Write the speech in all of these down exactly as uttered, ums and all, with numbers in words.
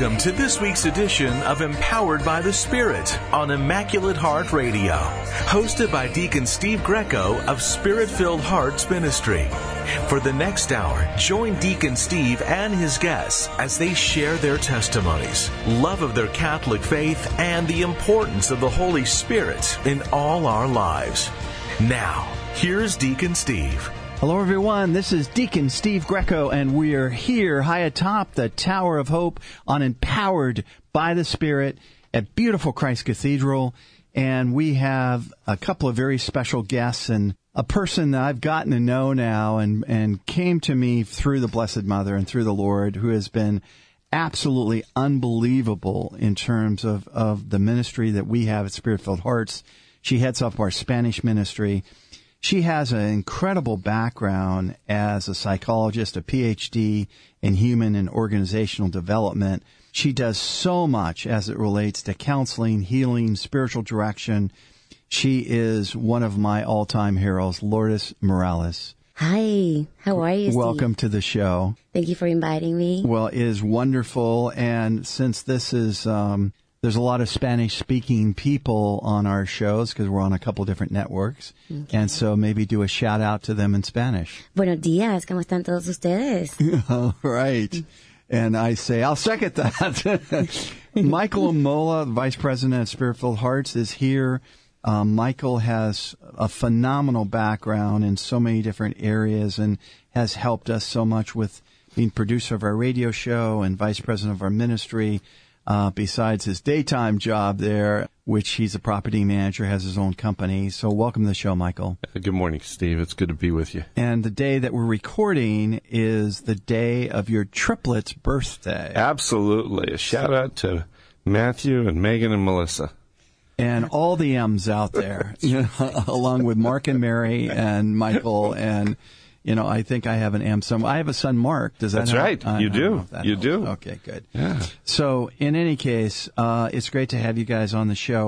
Welcome to this week's edition of Empowered by the Spirit on Immaculate Heart Radio, hosted by Deacon Steve Greco of Spirit-Filled Hearts Ministry. For the next hour, join Deacon Steve and his guests as they share their testimonies, love of their Catholic faith, and the importance of the Holy Spirit in all our lives. Now, here's Deacon Steve. Hello, everyone. This is Deacon Steve Greco, and we are here high atop the Tower of Hope on Empowered by the Spirit at beautiful Christ Cathedral. And we have a couple of very special guests and a person that I've gotten to know now and, and came to me through the Blessed Mother and through the Lord, who has been absolutely unbelievable in terms of, of the ministry that we have at Spirit-Filled Hearts. She heads up our Spanish ministry. She has an incredible background as a psychologist, a P H D in human and organizational development. She does so much as it relates to counseling, healing, spiritual direction. She is one of my all-time heroes, Lourdes Morales. Hi, how are you, Steve? Welcome to the show. Thank you for inviting me. Well, it is wonderful, and since this is... Um, There's a lot of Spanish-speaking people on our shows because we're on a couple different networks. Okay. And so maybe do a shout-out to them in Spanish. Buenos días, ¿cómo están todos ustedes? All right. And I say, I'll second that. Michael Amola, Vice President of Spirit-Filled Hearts, is here. Um, Michael has a phenomenal background in so many different areas and has helped us so much with being producer of our radio show and Vice President of our ministry. Uh, besides his daytime job there, which he's a property manager, has his own company. So welcome to the show, Michael. Good morning, Steve. It's good to be with you. And the day that we're recording is the day of your triplets' birthday. Absolutely. A shout out to Matthew and Megan and Melissa. And all the M's out there, you know, along with Mark and Mary and Michael and... You know, I think I have an M somewhere. I have a son, Mark. Does that That's help? right. I, you I do. You helps. do. Okay, good. Yeah. So, in any case, uh, it's great to have you guys on the show.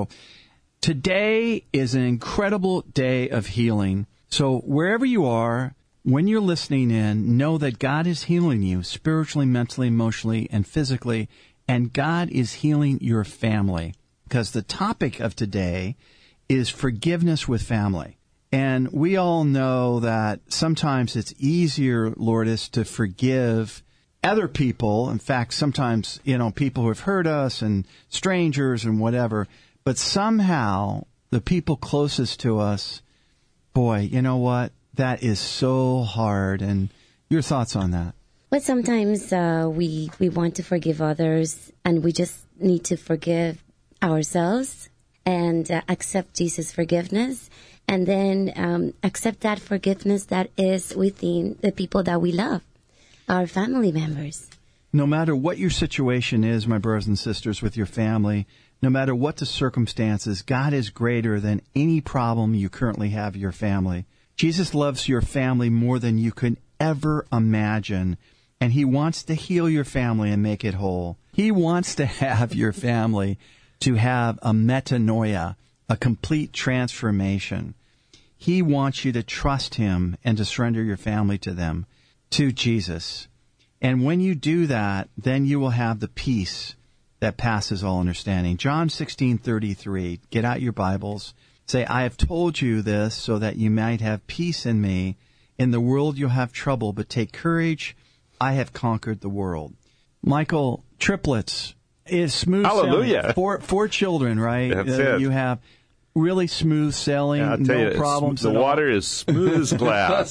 Today is an incredible day of healing. So, wherever you are, when you're listening in, know that God is healing you spiritually, mentally, emotionally, and physically, and God is healing your family. Because the topic of today is forgiveness with family. And we all know that sometimes it's easier, Lourdes, to forgive other people. In fact, sometimes, you know, people who have hurt us and strangers and whatever. But somehow, the people closest to us, boy, you know what? That is so hard. And your thoughts on that? But sometimes uh, we, we want to forgive others, and we just need to forgive ourselves and uh, accept Jesus' forgiveness. And then um, accept that forgiveness that is within the people that we love, our family members. No matter what your situation is, my brothers and sisters, with your family, no matter what the circumstances, God is greater than any problem you currently have in your family. Jesus loves your family more than you could ever imagine, and He wants to heal your family and make it whole. He wants to have your family to have a metanoia, a complete transformation. He wants you to trust Him and to surrender your family to them, to Jesus. And when you do that, then you will have the peace that passes all understanding. John sixteen thirty-three, get out your Bibles. Say, I have told you this so that you might have peace in me. In the world you'll have trouble, but take courage. I have conquered the world. Michael, triplets is smooth Hallelujah. sailing. Four, four children, right? That's uh, it. You have... Really smooth sailing, yeah, no you, problems The at all. water is smooth as glass.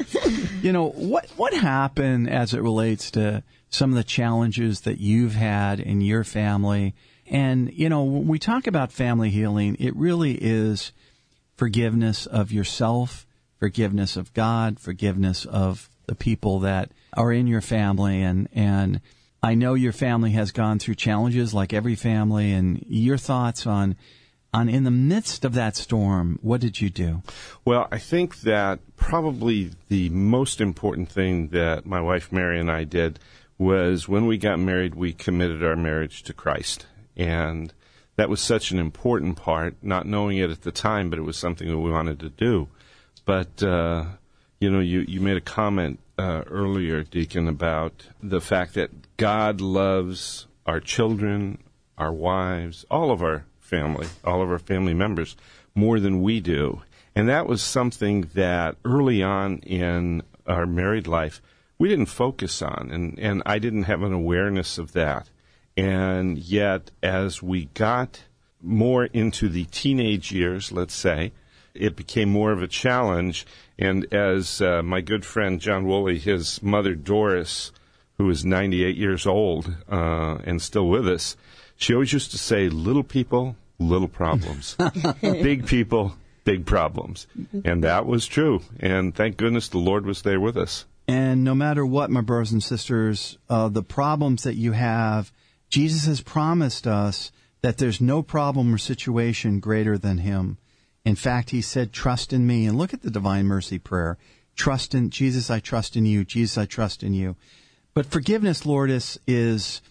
You know, what what happened as it relates to some of the challenges that you've had in your family? And, you know, when we talk about family healing, it really is forgiveness of yourself, forgiveness of God, forgiveness of the people that are in your family. And, and I know your family has gone through challenges like every family, and your thoughts on On in the midst of that storm, what did you do? Well, I think that probably the most important thing that my wife Mary and I did was when we got married, we committed our marriage to Christ. And that was such an important part, not knowing it at the time, but it was something that we wanted to do. But, uh, you know, you, you made a comment uh, earlier, Deacon, about the fact that God loves our children, our wives, all of our family, all of our family members, more than we do. And that was something that early on in our married life, we didn't focus on, and, and I didn't have an awareness of that. And yet, as we got more into the teenage years, let's say, it became more of a challenge. And as uh, my good friend John Woolley, his mother Doris, who is ninety-eight years old uh, and still with us, she always used to say, little people, little problems. Big people, big problems. And that was true. And thank goodness the Lord was there with us. And no matter what, my brothers and sisters, uh, the problems that you have, Jesus has promised us that there's no problem or situation greater than him. In fact, he said, trust in me. And look at the Divine Mercy Prayer. Trust in Jesus, I trust in you. Jesus, I trust in you. But forgiveness, Lourdes, is,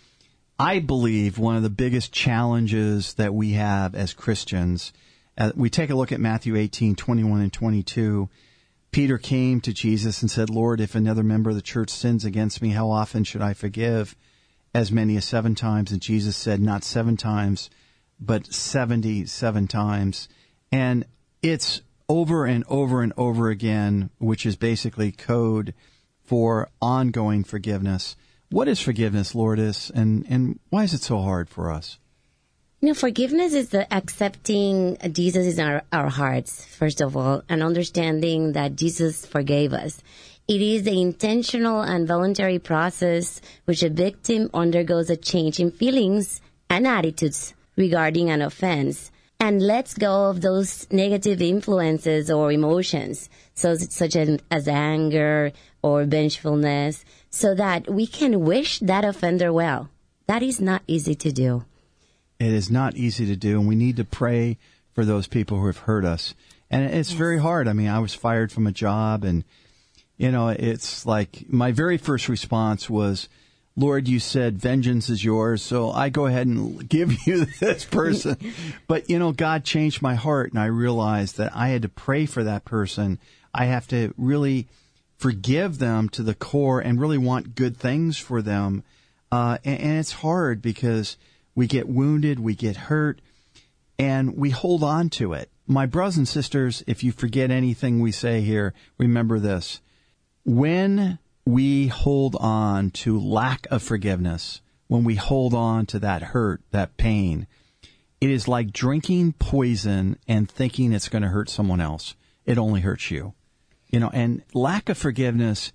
I believe, one of the biggest challenges that we have as Christians. Uh, we take a look at Matthew eighteen, twenty-one and twenty-two. Peter came to Jesus and said, Lord, if another member of the church sins against me, how often should I forgive? As many as seven times. And Jesus said, not seven times, but seventy-seven times. And it's over and over and over again, which is basically code for ongoing forgiveness. What is forgiveness, Lourdes, and, and why is it so hard for us? You know, forgiveness is the accepting Jesus in our, our hearts, first of all, and understanding that Jesus forgave us. It is the intentional and voluntary process which a victim undergoes a change in feelings and attitudes regarding an offense and lets go of those negative influences or emotions, so such as, as anger or vengefulness, so that we can wish that offender well. That is not easy to do. It is not easy to do, and we need to pray for those people who have hurt us. And it's yes. very hard. I mean, I was fired from a job, and, you know, it's like my very first response was, Lord, you said vengeance is yours, so I go ahead and give you this person. But, you know, God changed my heart, and I realized that I had to pray for that person. I have to really forgive them to the core and really want good things for them. Uh, and, and it's hard because we get wounded, we get hurt, and we hold on to it. My brothers and sisters, if you forget anything we say here, remember this. When we hold on to lack of forgiveness, when we hold on to that hurt, that pain, it is like drinking poison and thinking it's going to hurt someone else. It only hurts you. You know, and lack of forgiveness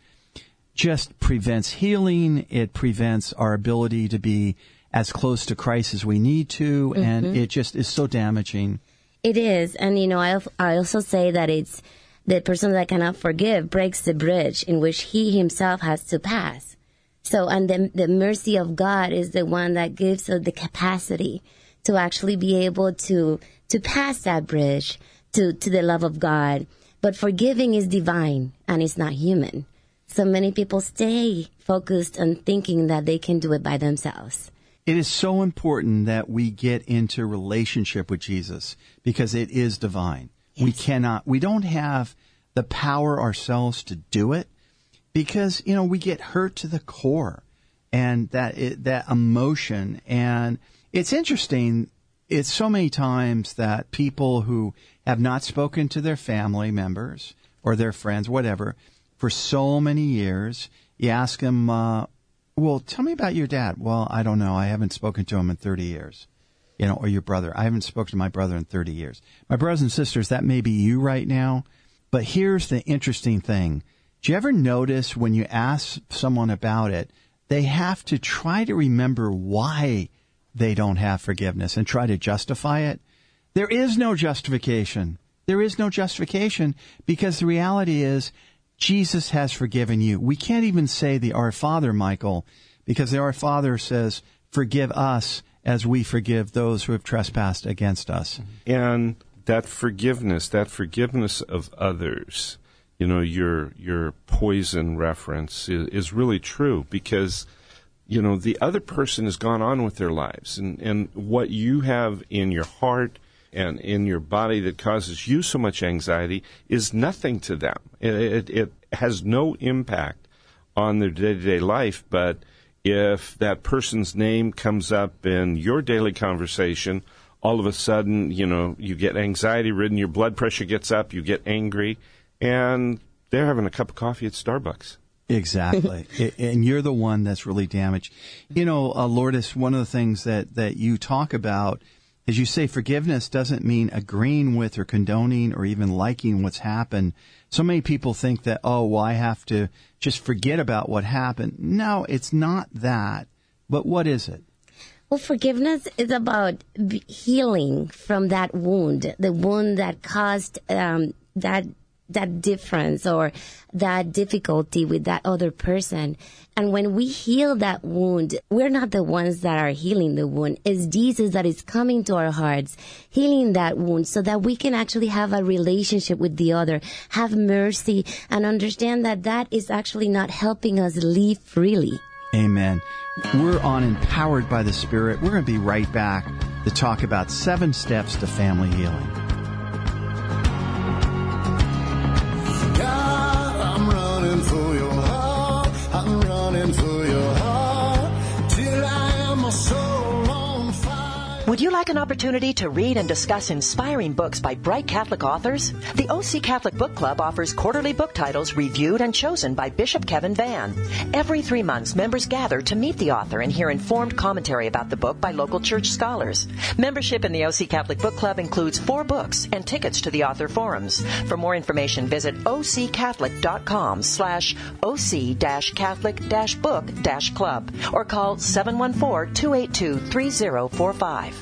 just prevents healing. It prevents our ability to be as close to Christ as we need to, mm-hmm. and it just is so damaging. It is, and you know, I I also say that it's the person that cannot forgive breaks the bridge in which he himself has to pass. So, and the, the mercy of God is the one that gives us the capacity to actually be able to to pass that bridge to, to the love of God. But forgiving is divine, and it's not human. So many people stay focused on thinking that they can do it by themselves. It is so important that we get into relationship with Jesus because it is divine. Yes. We cannot, we don't have the power ourselves to do it because, you know, we get hurt to the core and that, it, that emotion. And it's interesting. It's so many times that people who have not spoken to their family members or their friends, whatever, for so many years, you ask them, uh, well, tell me about your dad. Well, I don't know. I haven't spoken to him in thirty years. You know, or your brother. I haven't spoken to my brother in thirty years. My brothers and sisters, that may be you right now. But here's the interesting thing. Do you ever notice when you ask someone about it, they have to try to remember why they don't have forgiveness and try to justify it? There is no justification. There is no justification because the reality is Jesus has forgiven you. We can't even say the Our Father, Michael, because the Our Father says, forgive us as we forgive those who have trespassed against us. And that forgiveness, that forgiveness of others, you know, your your poison reference is, is really true because, you know, the other person has gone on with their lives. And, and what you have in your heart and in your body that causes you so much anxiety is nothing to them. It, it, it has no impact on their day-to-day life, but if that person's name comes up in your daily conversation, all of a sudden, you know, you get anxiety-ridden, your blood pressure gets up, you get angry, and they're having a cup of coffee at Starbucks. Exactly. And you're the one that's really damaged. You know, uh, Lourdes, one of the things that, that you talk about is you say forgiveness doesn't mean agreeing with or condoning or even liking what's happened. So many people think that, oh, well, I have to just forget about what happened. No, it's not that. But what is it? Well, forgiveness is about b- healing from that wound, the wound that caused um, that that difference or that difficulty with that other person. And when we heal that wound, we're not the ones that are healing the wound. It's Jesus that is coming to our hearts, healing that wound so that we can actually have a relationship with the other, have mercy, and understand that that is actually not helping us live freely. Amen. We're on Empowered by the Spirit. We're going to be right back to talk about seven steps to family healing. God, I'm running for your heart. I'm running for your heart till I am my soul on fire. Would you like an opportunity to read and discuss inspiring books by bright Catholic authors? The O C Catholic Book Club offers quarterly book titles reviewed and chosen by Bishop Kevin Vann. Every three months, members gather to meet the author and hear informed commentary about the book by local church scholars. Membership in the O C Catholic Book Club includes four books and tickets to the author forums. For more information, visit occatholic.com slash oc-catholic-book-club or call seven one four, two eight two, three zero four five.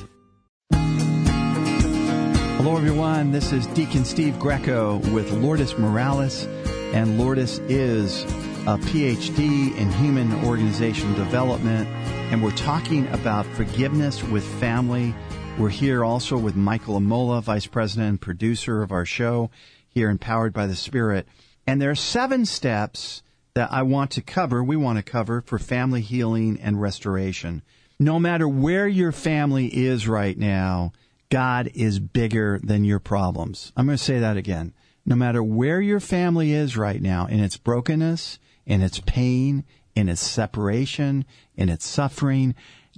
Hello, everyone. This is Deacon Steve Greco with Lourdes Morales, and Lourdes is a P H D in Human Organizational Development, and we're talking about forgiveness with family. We're here also with Michael Amola, Vice President and producer of our show here, Empowered by the Spirit. And there are seven steps that I want to cover, we want to cover, for family healing and restoration. No matter where your family is right now, God is bigger than your problems. I'm going to say that again. No matter where your family is right now, in its brokenness, in its pain, in its separation, in its suffering,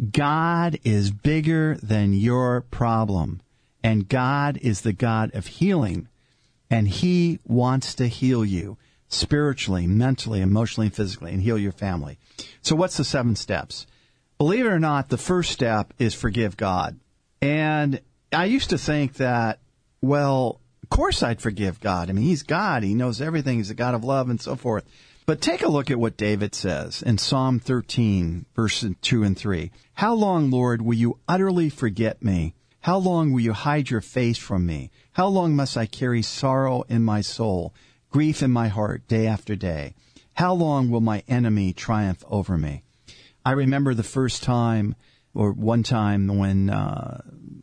God is bigger than your problem. And God is the God of healing. And He wants to heal you spiritually, mentally, emotionally, physically, and heal your family. So what's the seven steps? Believe it or not, the first step is forgive God. And I used to think that, well, of course I'd forgive God. I mean, He's God. He knows everything. He's a God of love and so forth. But take a look at what David says in Psalm thirteen, verses two and three. How long, Lord, will you utterly forget me? How long will you hide your face from me? How long must I carry sorrow in my soul, grief in my heart day after day? How long will my enemy triumph over me? I remember the first time, or one time when uh,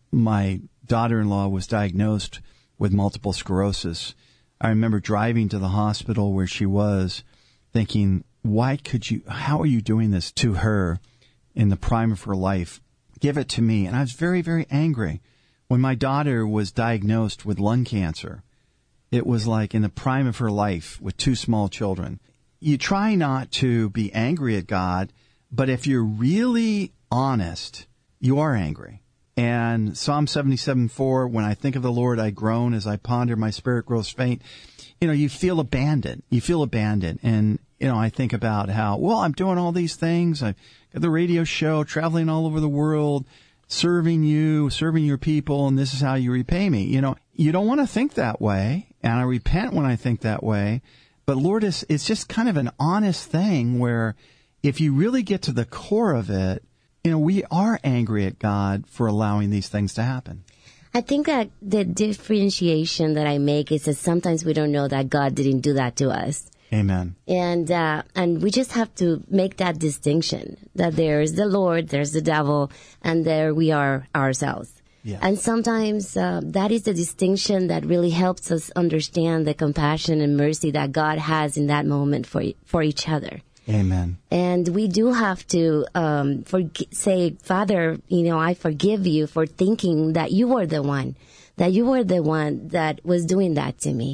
my daughter-in-law was diagnosed with multiple sclerosis. I remember driving to the hospital where she was, thinking, why could you, how are you doing this to her in the prime of her life? Give it to me. And I was very, very angry. When my daughter was diagnosed with lung cancer, it was like in the prime of her life with two small children. You try not to be angry at God, but if you're really honest, you are angry. And Psalm seventy-seven four, when I think of the Lord, I groan. As I ponder, my spirit grows faint. You know, you feel abandoned. You feel abandoned. And, you know, I think about how, well, I'm doing all these things. I've got the radio show, traveling all over the world, serving you, serving your people, and this is how you repay me. You know, you don't want to think that way. And I repent when I think that way. But Lord, it's, it's just kind of an honest thing where if you really get to the core of it, you know, we are angry at God for allowing these things to happen. I think that the differentiation that I make is that sometimes we don't know that God didn't do that to us. Amen. And uh, and we just have to make that distinction, that there's the Lord, there's the devil, and there we are ourselves. Yeah. And sometimes uh, that is the distinction that really helps us understand the compassion and mercy that God has in that moment for for each other. Amen. And we do have to um, for, say, Father, you know, I forgive you for thinking that you were the one, that you were the one that was doing that to me.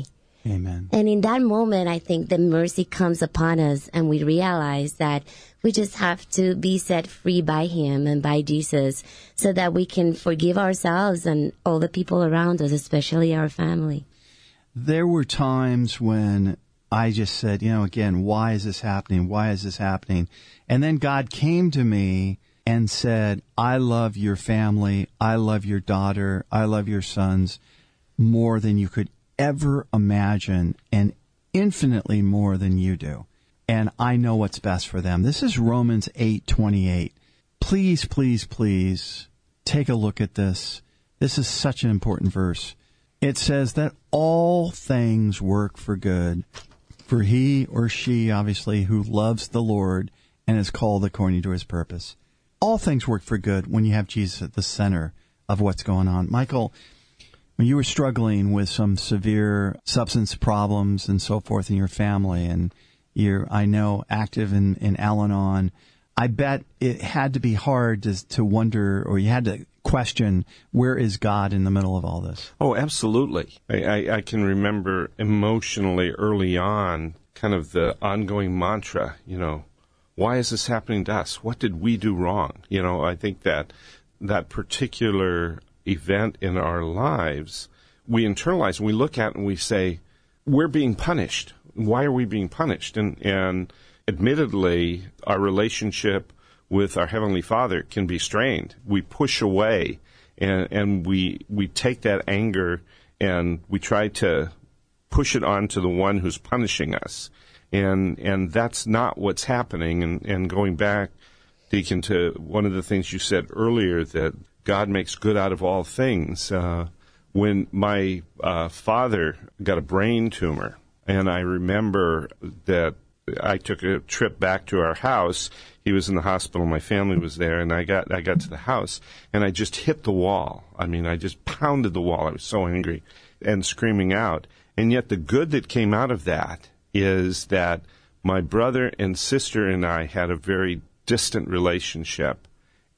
Amen. And in that moment, I think the mercy comes upon us and we realize that we just have to be set free by him and by Jesus so that we can forgive ourselves and all the people around us, especially our family. There were times when I just said, you know, again, why is this happening? Why is this happening? And then God came to me and said, I love your family. I love your daughter. I love your sons more than you could ever imagine, and infinitely more than you do. And I know what's best for them. This is Romans eight twenty-eight. Please, please, please take a look at this. This is such an important verse. It says that all things work for good for he or she, obviously, who loves the Lord and is called according to his purpose. All things work for good when you have Jesus at the center of what's going on. Michael, when you were struggling with some severe substance problems and so forth in your family, and you're, I know, active in, in Al-Anon, I bet it had to be hard to, to wonder, or you had to question, where is God in the middle of all this? Oh, absolutely. I, I, I can remember emotionally early on kind of the ongoing mantra, you know, why is this happening to us? What did we do wrong? You know, I think that that particular event in our lives, we internalize and we look at and we say, we're being punished. Why are we being punished? And, and admittedly, our relationship with our Heavenly Father can be strained. We push away and, and we, we take that anger and we try to push it on to the one who's punishing us. And, and that's not what's happening. And, and going back, Deacon, to one of the things you said earlier, that God makes good out of all things. Uh, when my uh, father got a brain tumor, and I remember that I took a trip back to our house. He was in the hospital. My family was there, and I got I got to the house, and I just hit the wall. I mean, I just pounded the wall. I was so angry and screaming out. And yet the good that came out of that is that my brother and sister and I had a very distant relationship.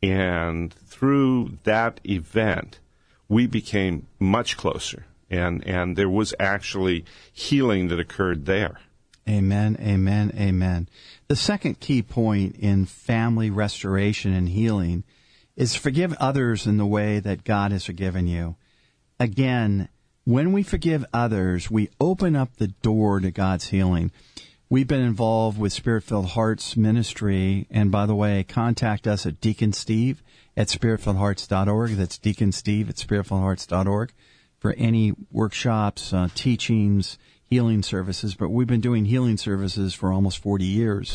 And through that event, we became much closer. And, and there was actually healing that occurred there. Amen, amen, amen. The second key point in family restoration and healing is forgive others in the way that God has forgiven you. Again, when we forgive others, we open up the door to God's healing. We've been involved with Spirit-Filled Hearts Ministry, and by the way, contact us at Deacon Steve at spirit filled hearts dot org. That's Deacon Steve at spirit filled hearts dot org for any workshops, uh, teachings, healing services. But we've been doing healing services for almost forty years.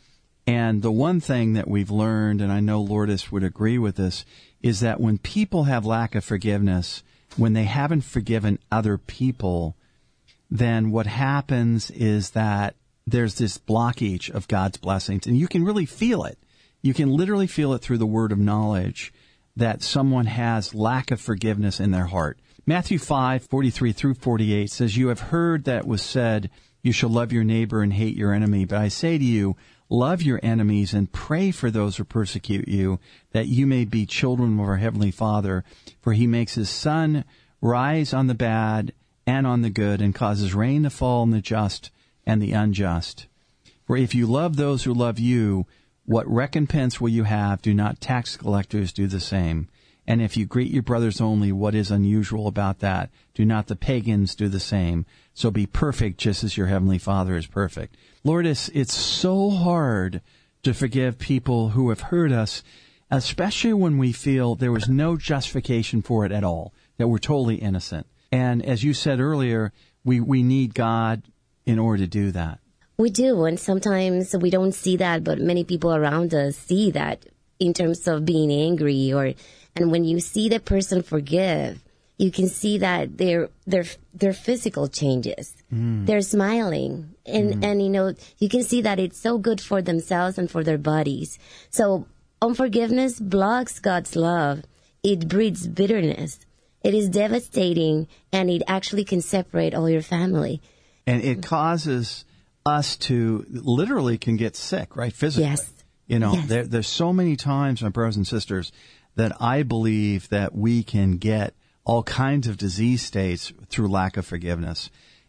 And the one thing that we've learned, and I know Lourdes would agree with this, is that when people have lack of forgiveness, when they haven't forgiven other people, then what happens is that there's this blockage of God's blessings. And you can really feel it. You can literally feel it through the word of knowledge that someone has lack of forgiveness in their heart. Matthew five, forty-three through forty-eight says, you have heard that it was said, you shall love your neighbor and hate your enemy. But I say to you, love your enemies and pray for those who persecute you, that you may be children of our Heavenly Father. For he makes his sun rise on the bad and on the good, and causes rain to fall on the just and the unjust. For if you love those who love you, what recompense will you have? Do not tax collectors do the same? And if you greet your brothers only, what is unusual about that? Do not the pagans do the same? So be perfect just as your Heavenly Father is perfect. Lord, it's, it's so hard to forgive people who have hurt us, especially when we feel there was no justification for it at all, that we're totally innocent. And as you said earlier, we, we need God in order to do that. We do, and sometimes we don't see that, but many people around us see that in terms of being angry, or and when you see the person forgive, you can see that their their their physical changes. Mm. They're smiling, and mm. and you know you can see that it's so good for themselves and for their bodies. So unforgiveness blocks God's love. It breeds bitterness. It is devastating, and it actually can separate all your family. And it causes us to literally can get sick, right? Physically. Yes. You know, yes. there, there's so many times, my brothers and sisters, that I believe that we can get all kinds of disease states through lack of forgiveness.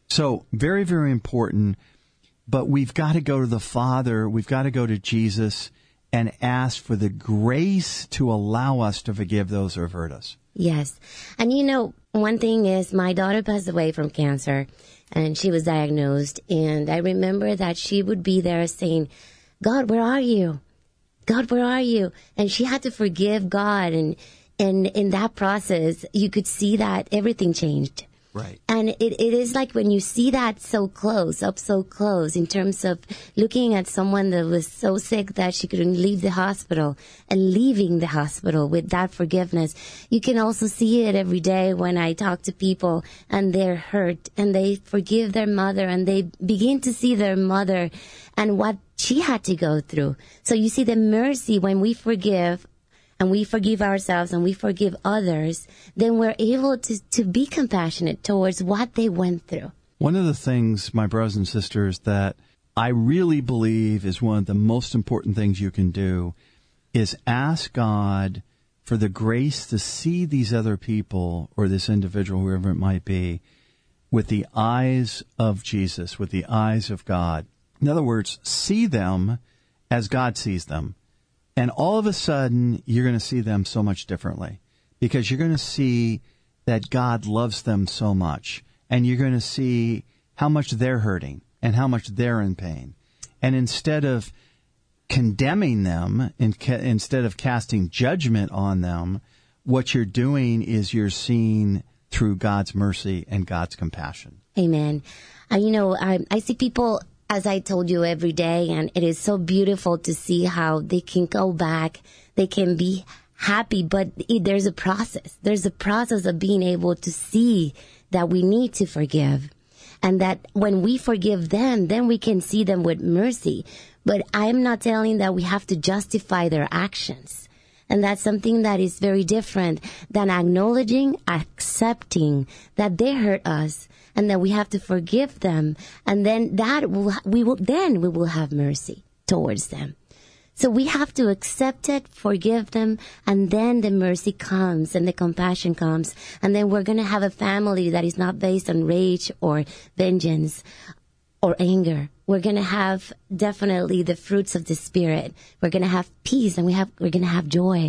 So very, very important. But we've got to go to the Father. We've got to go to Jesus and ask for the grace to allow us to forgive those who have hurt us. Yes. And you know, one thing is my daughter passed away from cancer and she was diagnosed. And I remember that she would be there saying, God, where are you? God, where are you? And she had to forgive God. And, and in that process, you could see that everything changed. Right. And it, it is like when you see that so close, up so close, in terms of looking at someone that was so sick that she couldn't leave the hospital and leaving the hospital with that forgiveness. You can also see it every day when I talk to people and they're hurt and they forgive their mother and they begin to see their mother and what she had to go through. So you see the mercy when we forgive and we forgive ourselves and we forgive others, then we're able to, to be compassionate towards what they went through. One of the things, my brothers and sisters, that I really believe is one of the most important things you can do is ask God for the grace to see these other people or this individual, whoever it might be, with the eyes of Jesus, with the eyes of God. In other words, see them as God sees them. And all of a sudden, you're going to see them so much differently because you're going to see that God loves them so much. And you're going to see how much they're hurting and how much they're in pain. And instead of condemning them, and ca- instead of casting judgment on them, what you're doing is you're seeing through God's mercy and God's compassion. Amen. Uh, you know, I, I see people, as I told you, every day, and it is so beautiful to see how they can go back, they can be happy, but it, there's a process. There's a process of being able to see that we need to forgive, and that when we forgive them, then we can see them with mercy. But I'm not telling that we have to justify their actions. And that's something that is very different than acknowledging, accepting that they hurt us and that we have to forgive them. And then that will, we will, then we will have mercy towards them. So we have to accept it, forgive them, and then the mercy comes and the compassion comes. And then we're going to have a family that is not based on rage or vengeance or anger. We're going to have definitely the fruits of the Spirit. We're going to have peace and we have, we're going to have joy.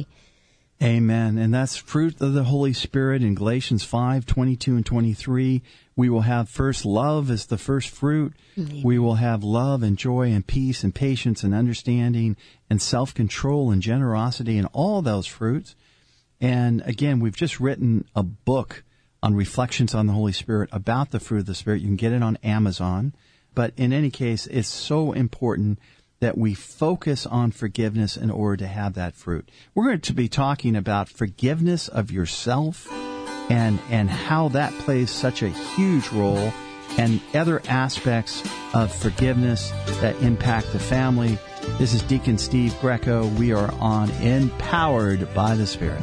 Amen. And that's fruit of the Holy Spirit in Galatians five, twenty-two and twenty-three. We will have first love as the first fruit. Amen. We will have love and joy and peace and patience and understanding and self-control and generosity and all those fruits. And again, we've just written a book on Reflections on the Holy Spirit about the fruit of the Spirit. You can get it on Amazon. But in any case, it's so important that we focus on forgiveness in order to have that fruit. We're going to be talking about forgiveness of yourself and and how that plays such a huge role, and other aspects of forgiveness that impact the family. This is Deacon Steve Greco. We are on Empowered by the Spirit.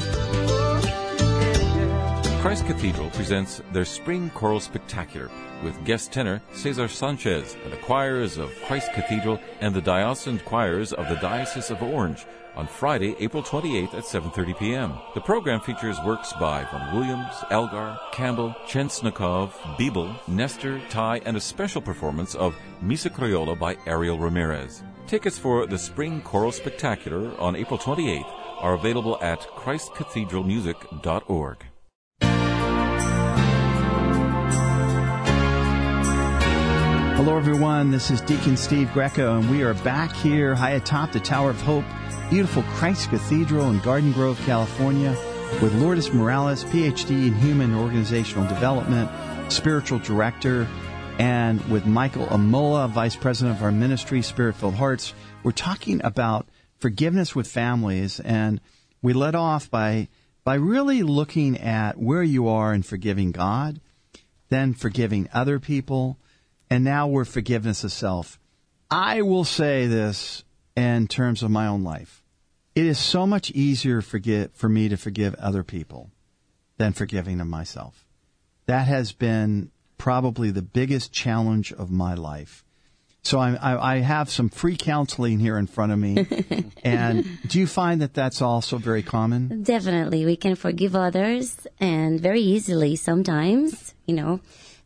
Christ Cathedral presents their Spring Choral Spectacular with guest tenor Cesar Sanchez and the choirs of Christ Cathedral and the diocesan choirs of the Diocese of Orange on Friday, April twenty-eighth at seven thirty p.m. The program features works by Von Williams, Elgar, Campbell, Chensnikov, Biebel, Nestor, Ty, and a special performance of Misa Criolla by Ariel Ramirez. Tickets for the Spring Choral Spectacular on April twenty-eighth are available at christ cathedral music dot org. Hello, everyone. This is Deacon Steve Greco, and we are back here high atop the Tower of Hope, beautiful Christ Cathedral in Garden Grove, California, with Lourdes Morales, P H D in Human and Organizational Development, Spiritual Director, and with Michael Amola, Vice President of our ministry, Spirit-Filled Hearts. We're talking about forgiveness with families, and we led off by by really looking at where you are in forgiving God, then forgiving other people, and now we're forgiveness of self. I will say this in terms of my own life. It is so much easier forget, for me to forgive other people than forgiving of myself. That has been probably the biggest challenge of my life. So I, I, I have some free counseling here in front of me. And do you find that that's also very common? Definitely. We can forgive others, and very easily sometimes, you know.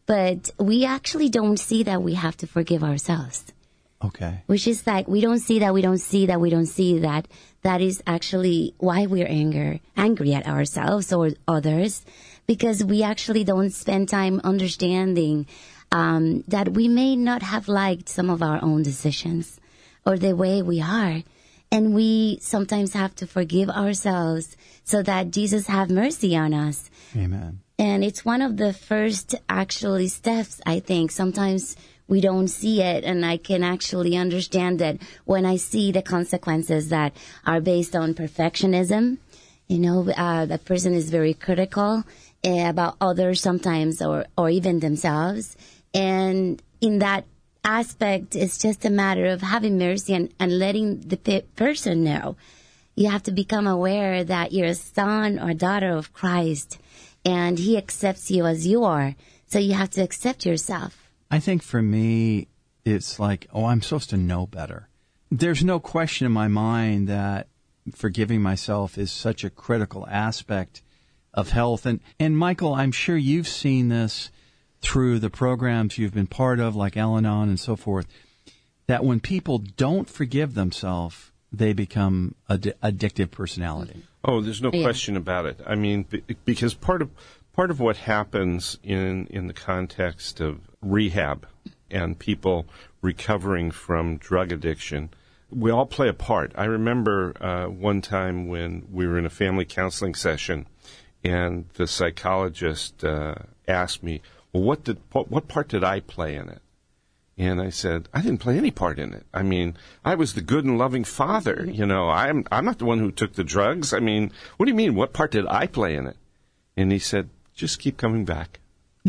but we actually don't see that we have to forgive ourselves. Okay. Which is like, we don't see that, we don't see that, we don't see that. That is actually why we're anger, angry at ourselves or others, because we actually don't spend time understanding um, that we may not have liked some of our own decisions or the way we are. And we sometimes have to forgive ourselves so that Jesus have mercy on us. Amen. And it's one of the first actually steps, I think. Sometimes we don't see it, and I can actually understand that when I see the consequences that are based on perfectionism. You know, uh, the person is very critical uh, about others sometimes, or, or even themselves. And in that aspect, it's just a matter of having mercy and, and letting the pe- person know. You have to become aware that you're a son or daughter of Christ, and he accepts you as you are. So you have to accept yourself. I think for me, it's like, oh, I'm supposed to know better. There's no question in my mind that forgiving myself is such a critical aspect of health. And, and Michael, I'm sure you've seen this through the programs you've been part of, like Al-Anon and so forth, that when people don't forgive themselves, they become ad- addictive personality. Oh, there's no Yeah. question about it. I mean, b- because part of part of what happens in in the context of rehab and people recovering from drug addiction, we all play a part. I remember uh, one time when we were in a family counseling session, and the psychologist uh, asked me, "Well, what did what, what part did I play in it?" And I said, "I didn't play any part in it. I mean, I was the good and loving father. You know, I'm I'm not the one who took the drugs. I mean, what do you mean? What part did I play in it?" And he said, "Just keep coming back."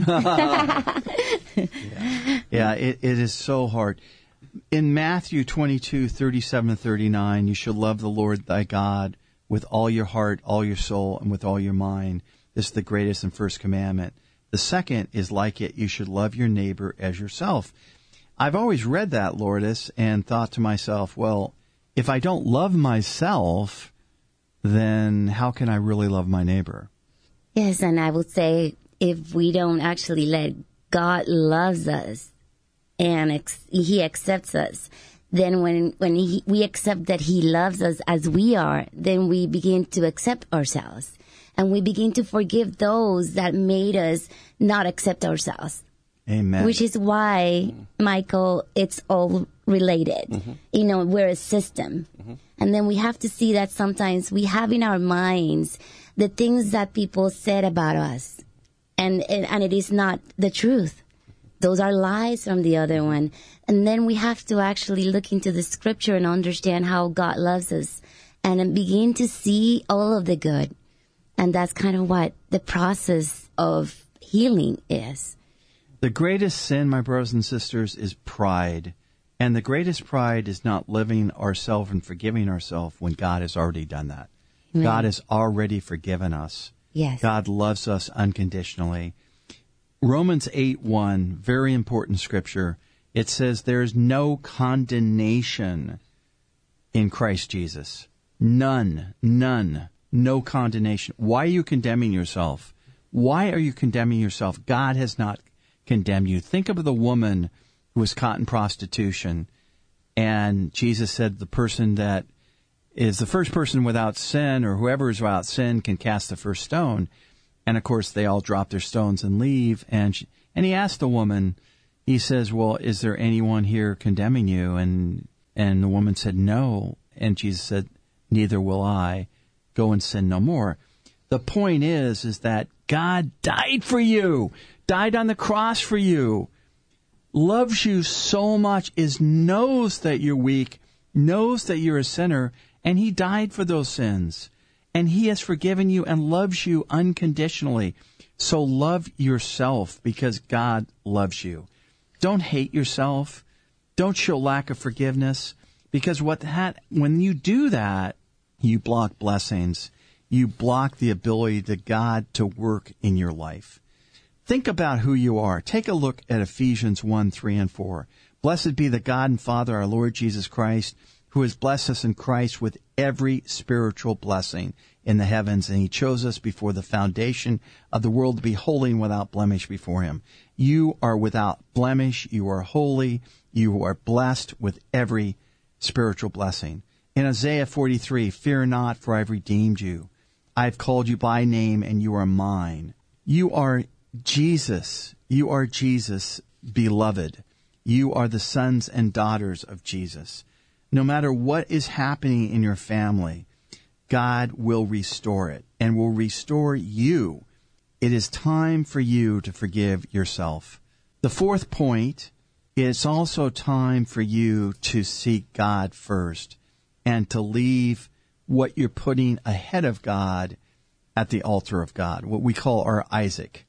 yeah, yeah it, it is so hard. In Matthew twenty-two, thirty-seven and thirty-nine, you shall love the Lord thy God with all your heart, all your soul, and with all your mind. This is the greatest and first commandment. The second is like it. You should love your neighbor as yourself. I've always read that, Lourdes, and thought to myself, well, if I don't love myself, then how can I really love my neighbor? Yes, and I would say if we don't actually let God loves us and ex- he accepts us, then when when he, we accept that he loves us as we are, then we begin to accept ourselves. And we begin to forgive those that made us not accept ourselves. Amen. Which is why, Michael, it's all related. Mm-hmm. You know, we're a system. Mm-hmm. And then we have to see that sometimes we have in our minds the things that people said about us. And, and, and it is not the truth. Those are lies from the other one. And then we have to actually look into the scripture and understand how God loves us and then begin to see all of the good. And that's kind of what the process of healing is. The greatest sin, my brothers and sisters, is pride. And the greatest pride is not living ourselves and forgiving ourselves when God has already done that. Amen. God has already forgiven us. Yes. God loves us unconditionally. Romans eight one, very important scripture. It says there is no condemnation in Christ Jesus. None, none, no condemnation. Why are you condemning yourself? Why are you condemning yourself? God has not condemn you. Think of the woman who was caught in prostitution, and Jesus said the person that is the first person without sin, or whoever is without sin, can cast the first stone. And of course, they all drop their stones and leave. And she, and he asked the woman, he says, "Well, is there anyone here condemning you?" And and the woman said, "No." And Jesus said, "Neither will I. Go and sin no more." The point is, is that God died for you. Died on the cross for you, loves you so much, is knows that you're weak, knows that you're a sinner, and he died for those sins. And he has forgiven you and loves you unconditionally. So love yourself because God loves you. Don't hate yourself. Don't show lack of forgiveness, because what that, when you do that, you block blessings. You block the ability to God to work in your life. Think about who you are. Take a look at Ephesians one, three, and four. Blessed be the God and Father, our Lord Jesus Christ, who has blessed us in Christ with every spiritual blessing in the heavens, and he chose us before the foundation of the world to be holy and without blemish before him. You are without blemish. You are holy. You are blessed with every spiritual blessing. In Isaiah forty-three, fear not, for I have redeemed you. I have called you by name, and you are mine. You are Jesus. You are Jesus, beloved. You are the sons and daughters of Jesus. No matter what is happening in your family, God will restore it and will restore you. It is time for you to forgive yourself. The fourth point, it's also time for you to seek God first and to leave what you're putting ahead of God at the altar of God, what we call our Isaac.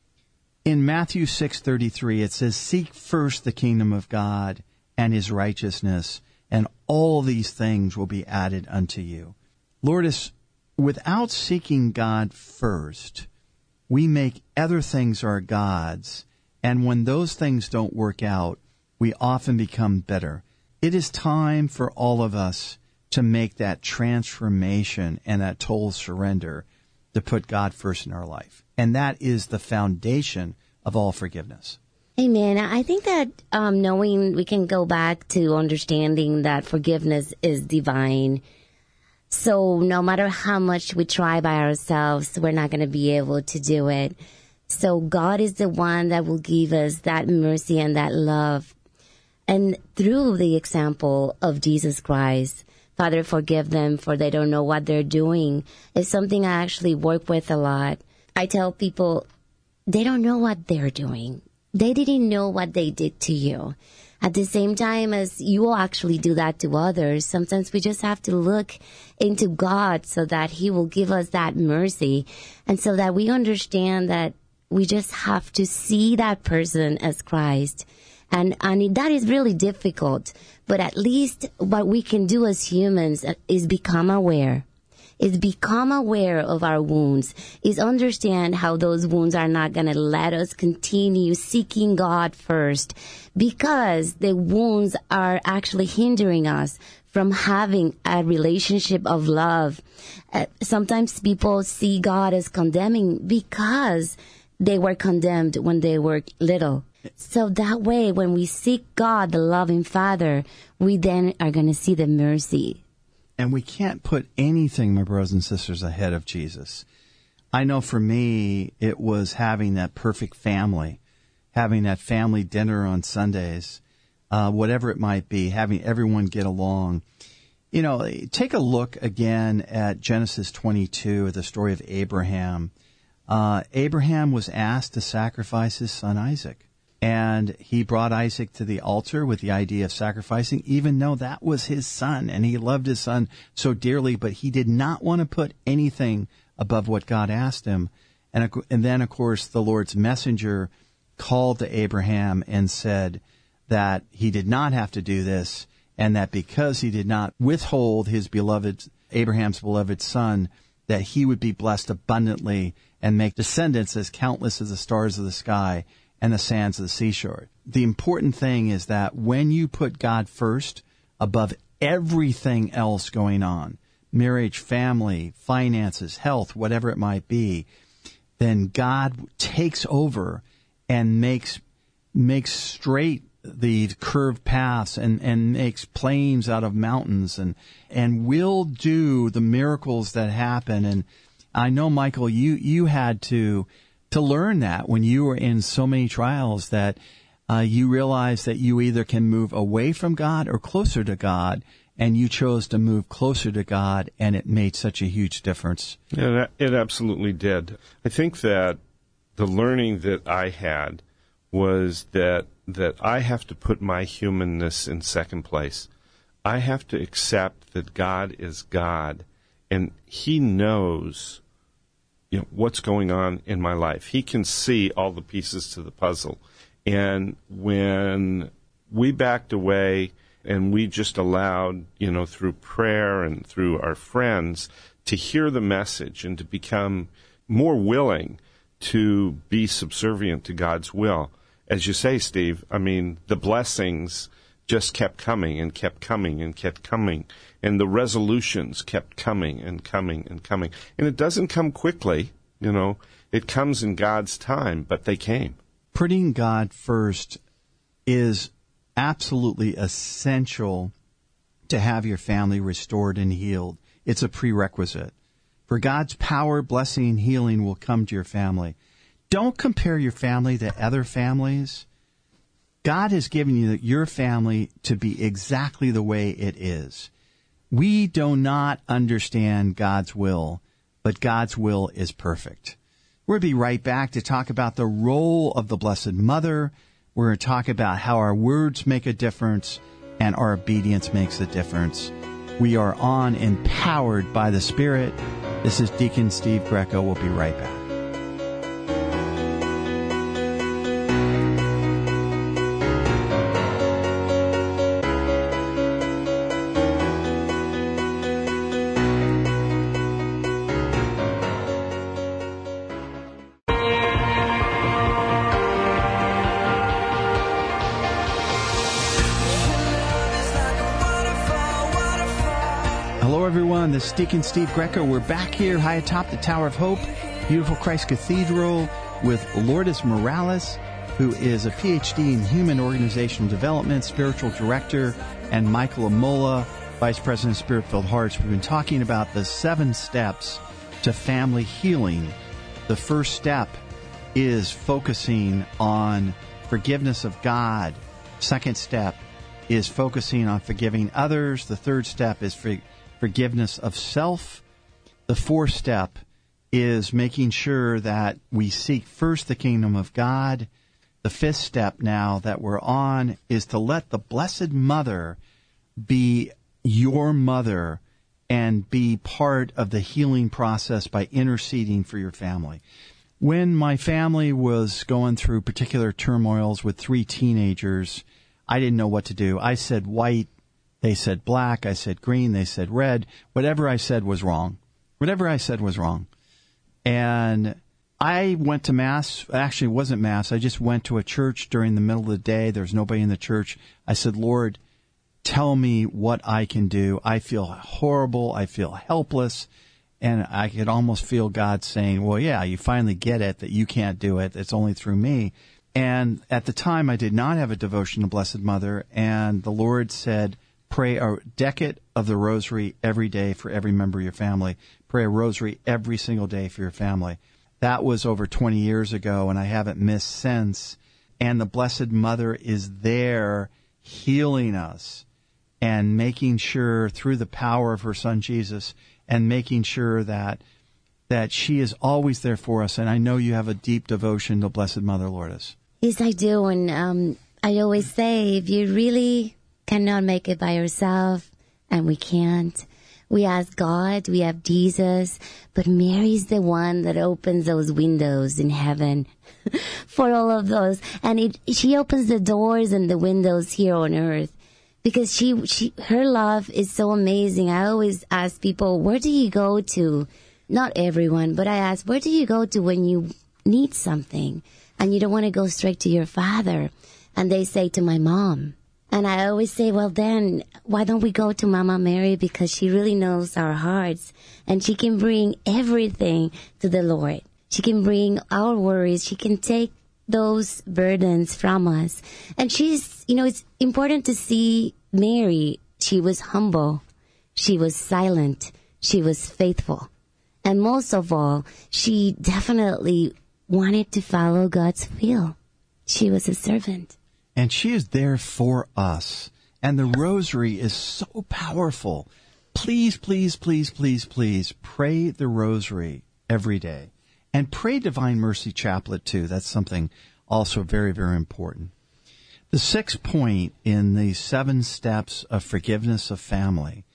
In Matthew six thirty-three, it says, seek first the kingdom of God and his righteousness, and all these things will be added unto you. Lourdes, without seeking God first, we make other things our gods, and when those things don't work out, we often become bitter. It is time for all of us to make that transformation and that total surrender to put God first in our life. And that is the foundation of all forgiveness. Amen. I think that um, knowing we can go back to understanding that forgiveness is divine. So no matter how much we try by ourselves, we're not going to be able to do it. So God is the one that will give us that mercy and that love. And through the example of Jesus Christ, Father, forgive them, for they don't know what they're doing, is something I actually work with a lot. I tell people, they don't know what they're doing. They didn't know what they did to you. At the same time as you will actually do that to others, sometimes we just have to look into God so that he will give us that mercy, and so that we understand that we just have to see that person as Christ. And, and that is really difficult, but at least what we can do as humans is become aware. Is become aware of our wounds, is understand how those wounds are not going to let us continue seeking God first, because the wounds are actually hindering us from having a relationship of love. Uh, sometimes people see God as condemning because they were condemned when they were little. So that way, when we seek God, the loving Father, we then are going to see the mercy. And we can't put anything, my brothers and sisters, ahead of Jesus. I know for me, it was having that perfect family, having that family dinner on Sundays, uh, whatever it might be, having everyone get along. You know, take a look again at Genesis twenty-two, the story of Abraham. Uh, Abraham was asked to sacrifice his son Isaac. And he brought Isaac to the altar with the idea of sacrificing, even though that was his son, and he loved his son so dearly, but he did not want to put anything above what God asked him. And, and then, of course, the Lord's messenger called to Abraham and said that he did not have to do this, and that because he did not withhold his beloved, Abraham's beloved son, that he would be blessed abundantly and make descendants as countless as the stars of the sky and the sands of the seashore. The important thing is that when you put God first above everything else going on, marriage, family, finances, health, whatever it might be, then God takes over and makes makes straight the curved paths and, and makes plains out of mountains and and will do the miracles that happen. And I know, Michael, you, you had to to learn that when you were in so many trials, that uh, you realized that you either can move away from God or closer to God, and you chose to move closer to God, and it made such a huge difference. Yeah, it absolutely did. I think that the learning that I had was that that I have to put my humanness in second place. I have to accept that God is God, and He knows, you know, what's going on in my life. He can see all the pieces to the puzzle. And when we backed away and we just allowed, you know, through prayer and through our friends to hear the message and to become more willing to be subservient to God's will, as you say, Steve, I mean, the blessings just kept coming and kept coming and kept coming. And the resolutions kept coming and coming and coming. And it doesn't come quickly, you know. It comes in God's time, but they came. Putting God first is absolutely essential to have your family restored and healed. It's a prerequisite. For God's power, blessing, and healing will come to your family. Don't compare your family to other families. God has given you your family to be exactly the way it is. We do not understand God's will, but God's will is perfect. We're going to be right back to talk about the role of the Blessed Mother. We're going to talk about how our words make a difference and our obedience makes a difference. We are on Empowered by the Spirit. This is Deacon Steve Greco. We'll be right back. This is Deacon Steve Greco. We're back here high atop the Tower of Hope, beautiful Christ Cathedral, with Lourdes Morales, who is a P H D in Human Organizational Development, spiritual director, and Michael Amola, Vice President of Spirit-Filled Hearts. We've been talking about the seven steps to family healing. The first step is focusing on forgiveness of God. Second step is focusing on forgiving others. The third step is for forgiveness of self. The fourth step is making sure that we seek first the kingdom of God. The fifth step now that we're on is to let the Blessed Mother be your mother and be part of the healing process by interceding for your family. When my family was going through particular turmoils with three teenagers, I didn't know what to do. I said white. They said black, I said green, they said red. Whatever I said was wrong. Whatever I said was wrong. And I went to Mass. Actually, it wasn't Mass. I just went to a church during the middle of the day. There was nobody in the church. I said, Lord, tell me what I can do. I feel horrible. I feel helpless. And I could almost feel God saying, well, yeah, you finally get it, that you can't do it. It's only through me. And at the time, I did not have a devotion to Blessed Mother. And the Lord said, pray a decade of the rosary every day for every member of your family. Pray a rosary every single day for your family. That was over twenty years ago, and I haven't missed since. And the Blessed Mother is there healing us and making sure through the power of her Son Jesus and making sure that that she is always there for us. And I know you have a deep devotion to Blessed Mother Lourdes. Yes, I do. And um, I always say, if you really cannot make it by yourself, and we can't, we ask God, we have Jesus, but Mary's the one that opens those windows in heaven for all of those. And it, she opens the doors and the windows here on earth because she, she, her love is so amazing. I always ask people, where do you go to? Not everyone, but I ask, where do you go to when you need something and you don't want to go straight to your Father? And they say, to my mom. And I always say, well, then, why don't we go to Mama Mary? Because she really knows our hearts. And she can bring everything to the Lord. She can bring our worries. She can take those burdens from us. And she's, you know, it's important to see Mary. She was humble. She was silent. She was faithful. And most of all, she definitely wanted to follow God's will. She was a servant. And she is there for us. And the rosary is so powerful. Please, please, please, please, please pray the rosary every day. And pray Divine Mercy Chaplet too. That's something also very, very important. The sixth point in the seven steps of forgiveness of family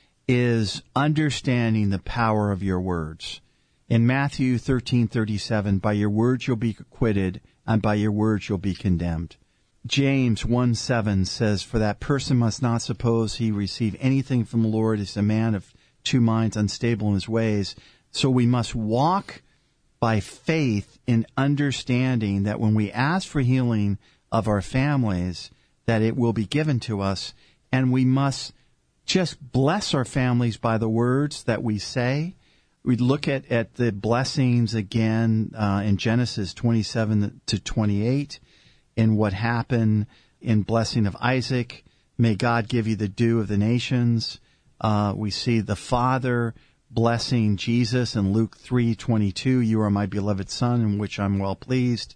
is understanding the power of your words. In Matthew thirteen thirty-seven, by your words you'll be acquitted, and by your words you'll be condemned. James one seven says, for that person must not suppose he receive anything from the Lord as a man of two minds, unstable in his ways. So we must walk by faith in understanding that when we ask for healing of our families, that it will be given to us, and we must just bless our families by the words that we say. We look at, at the blessings again uh, in Genesis twenty-seven to twenty-eight, in what happened in blessing of Isaac. May God give you the dew of the nations. Uh, we see the Father blessing Jesus in Luke three twenty-two. You are my beloved Son, in which I'm well pleased.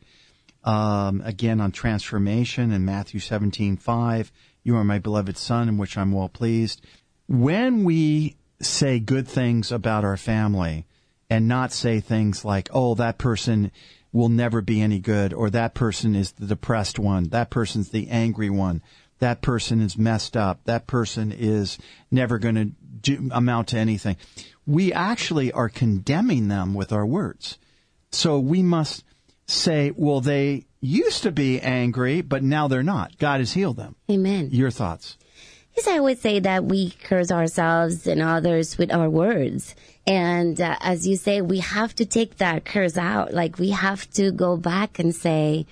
Um, again, on transformation in Matthew seventeen five, you are my beloved Son, in which I'm well pleased. When we say good things about our family and not say things like, oh, that person will never be any good, or that person is the depressed one, that person's the angry one, that person is messed up, that person is never going to do, amount to anything. We actually are condemning them with our words. So we must say, well, they used to be angry, but now they're not. God has healed them. Amen. Your thoughts? Yes, I would say that we curse ourselves and others with our words. And uh, as you say, we have to take that curse out. Like, we have to go back and say,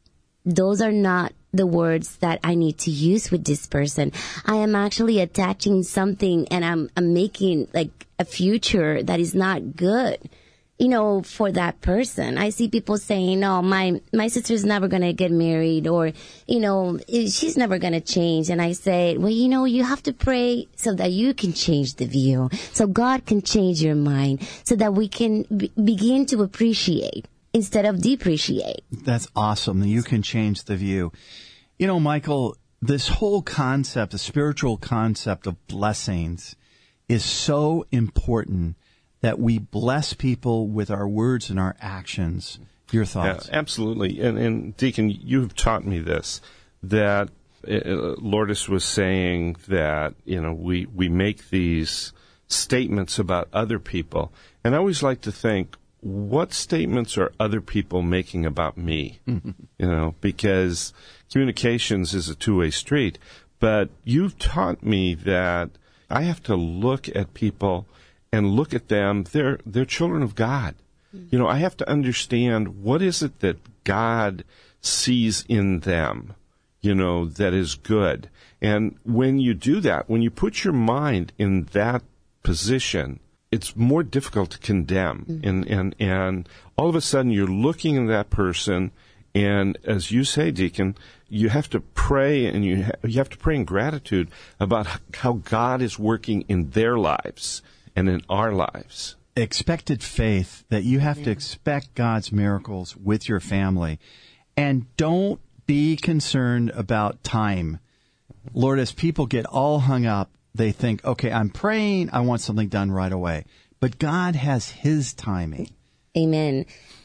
those are not the words that I need to use with this person. I am actually attaching something, and I'm, I'm making like a future that is not good, you know, for that person. I see people saying, no, my, my sister's never going to get married, or, you know, she's never going to change. And I say, well, you know, you have to pray so that you can change the view, so God can change your mind, so that we can b- begin to appreciate instead of depreciate. That's awesome. You can change the view. You know, Michael, this whole concept, the spiritual concept of blessings, is so important, that we bless people with our words and our actions. Your thoughts? Yeah, absolutely. And, and Deacon, you've taught me this, that uh, Lourdes was saying that, you know, we, we make these statements about other people. And I always like to think, what statements are other people making about me? You know, because communications is a two-way street. But you've taught me that I have to look at people and look at them. They're they're children of God. You know, I have to understand, what is it that God sees in them, you know, that is good. And when you do that, when you put your mind in that position, it's more difficult to condemn. Mm-hmm. And, and, and all of a sudden you're looking at that person, and as you say, Deacon, you have to pray, and you, ha- you have to pray in gratitude about how God is working in their lives and in our lives. Expected faith, that you have to expect God's miracles with your family. And don't be concerned about time. Lord, as people get all hung up, they think, okay, I'm praying, I want something done right away. But God has His timing. Amen.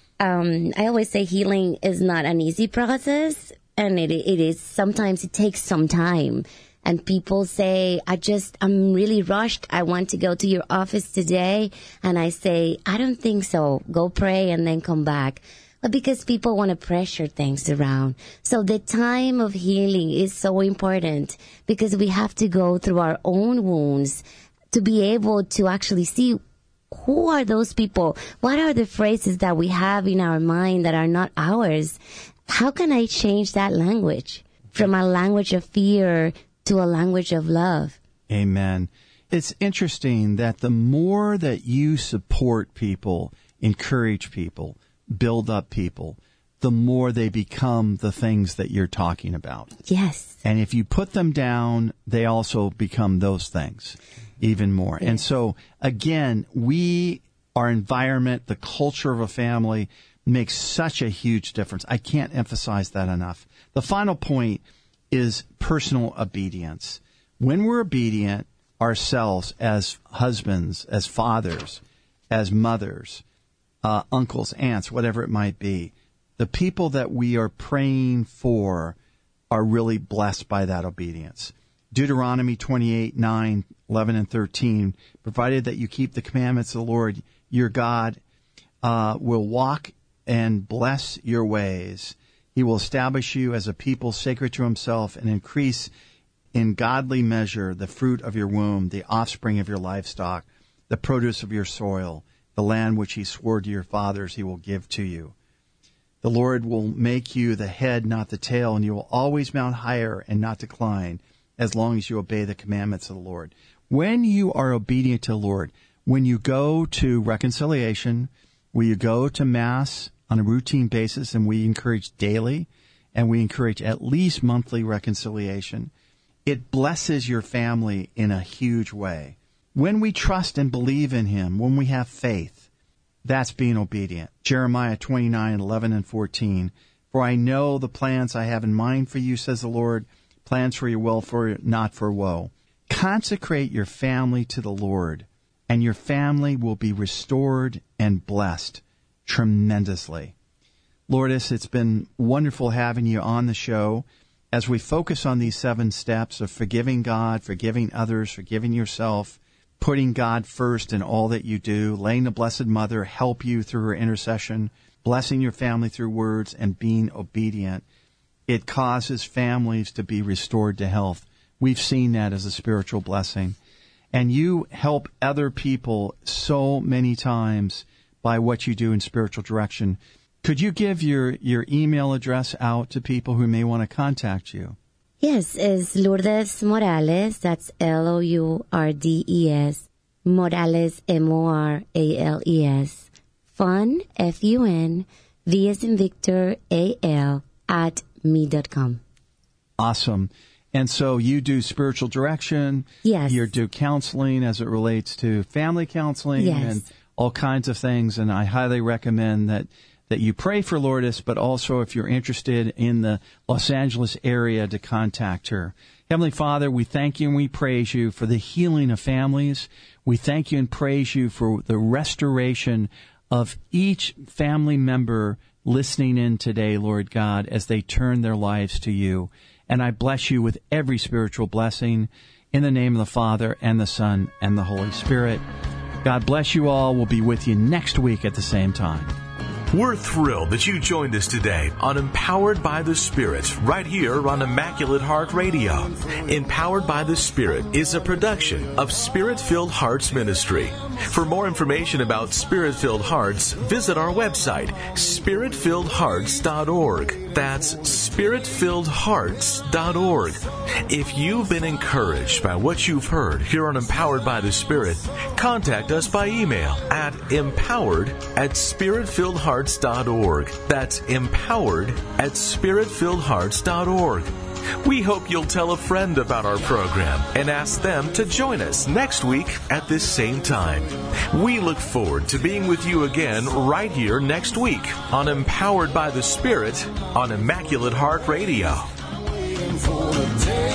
Um, I always say healing is not an easy process, and it it is, sometimes it takes some time. And people say, I just, I'm really rushed. I want to go to your office today. And I say, I don't think so. Go pray and then come back. But because people want to pressure things around. So the time of healing is so important, because we have to go through our own wounds to be able to actually see, who are those people? What are the phrases that we have in our mind that are not ours? How can I change that language from a language of fear to a language of love? Amen. It's interesting that the more that you support people, encourage people, build up people, the more they become the things that you're talking about. Yes. And if you put them down, they also become those things even more. Yes. And so, again, we, our environment, the culture of a family makes such a huge difference. I can't emphasize that enough. The final point is personal obedience. When we're obedient ourselves as husbands, as fathers, as mothers, uh, uncles, aunts, whatever it might be, the people that we are praying for are really blessed by that obedience. Deuteronomy twenty-eight, nine, eleven, and thirteen, provided that you keep the commandments of the Lord your God, uh, will walk and bless your ways. He will establish you as a people sacred to Himself, and increase in godly measure the fruit of your womb, the offspring of your livestock, the produce of your soil, the land which He swore to your fathers He will give to you. The Lord will make you the head, not the tail, and you will always mount higher and not decline as long as you obey the commandments of the Lord. When you are obedient to the Lord, when you go to reconciliation, when you go to Mass on a routine basis, and we encourage daily, and we encourage at least monthly reconciliation, it blesses your family in a huge way. When we trust and believe in Him, when we have faith, that's being obedient. Jeremiah twenty-nine, eleven and fourteen. For I know the plans I have in mind for you, says the Lord, plans for your welfare, not for woe. Consecrate your family to the Lord, and your family will be restored and blessed tremendously. Lourdes, it's been wonderful having you on the show as we focus on these seven steps of forgiving God, forgiving others, forgiving yourself, putting God first in all that you do, letting the Blessed Mother help you through her intercession, blessing your family through words, and being obedient. It causes families to be restored to health. We've seen that as a spiritual blessing. And you help other people so many times by what you do in spiritual direction. Could you give your, your email address out to people who may want to contact you? Yes, it's Lourdes Morales. That's L O U R D E S. Morales, M O R A L E S. Fun, F U N, V as in Victor, A L, at me dot com. Awesome. And so you do spiritual direction. Yes. You do counseling as it relates to family counseling. Yes. And all kinds of things. And I highly recommend that that you pray for Lourdes, but also if you're interested in the Los Angeles area to contact her. Heavenly Father, we thank you and we praise you for the healing of families. We thank you and praise you for the restoration of each family member listening in today, Lord God, as they turn their lives to you. And I bless you with every spiritual blessing in the name of the Father and the Son and the Holy Spirit. God bless you all. We'll be with you next week at the same time. We're thrilled that you joined us today on Empowered by the Spirit, right here on Immaculate Heart Radio. Empowered by the Spirit is a production of Spirit-Filled Hearts Ministry. For more information about Spirit-Filled Hearts, visit our website, spirit filled hearts dot org. That's spirit filled hearts dot org. If you've been encouraged by what you've heard here on Empowered by the Spirit, contact us by email at empowered at spirit filled hearts dot org. That's empowered at spirit filled hearts dot org. We hope you'll tell a friend about our program and ask them to join us next week at this same time. We look forward to being with you again right here next week on Empowered by the Spirit on Immaculate Heart Radio. Waiting for the day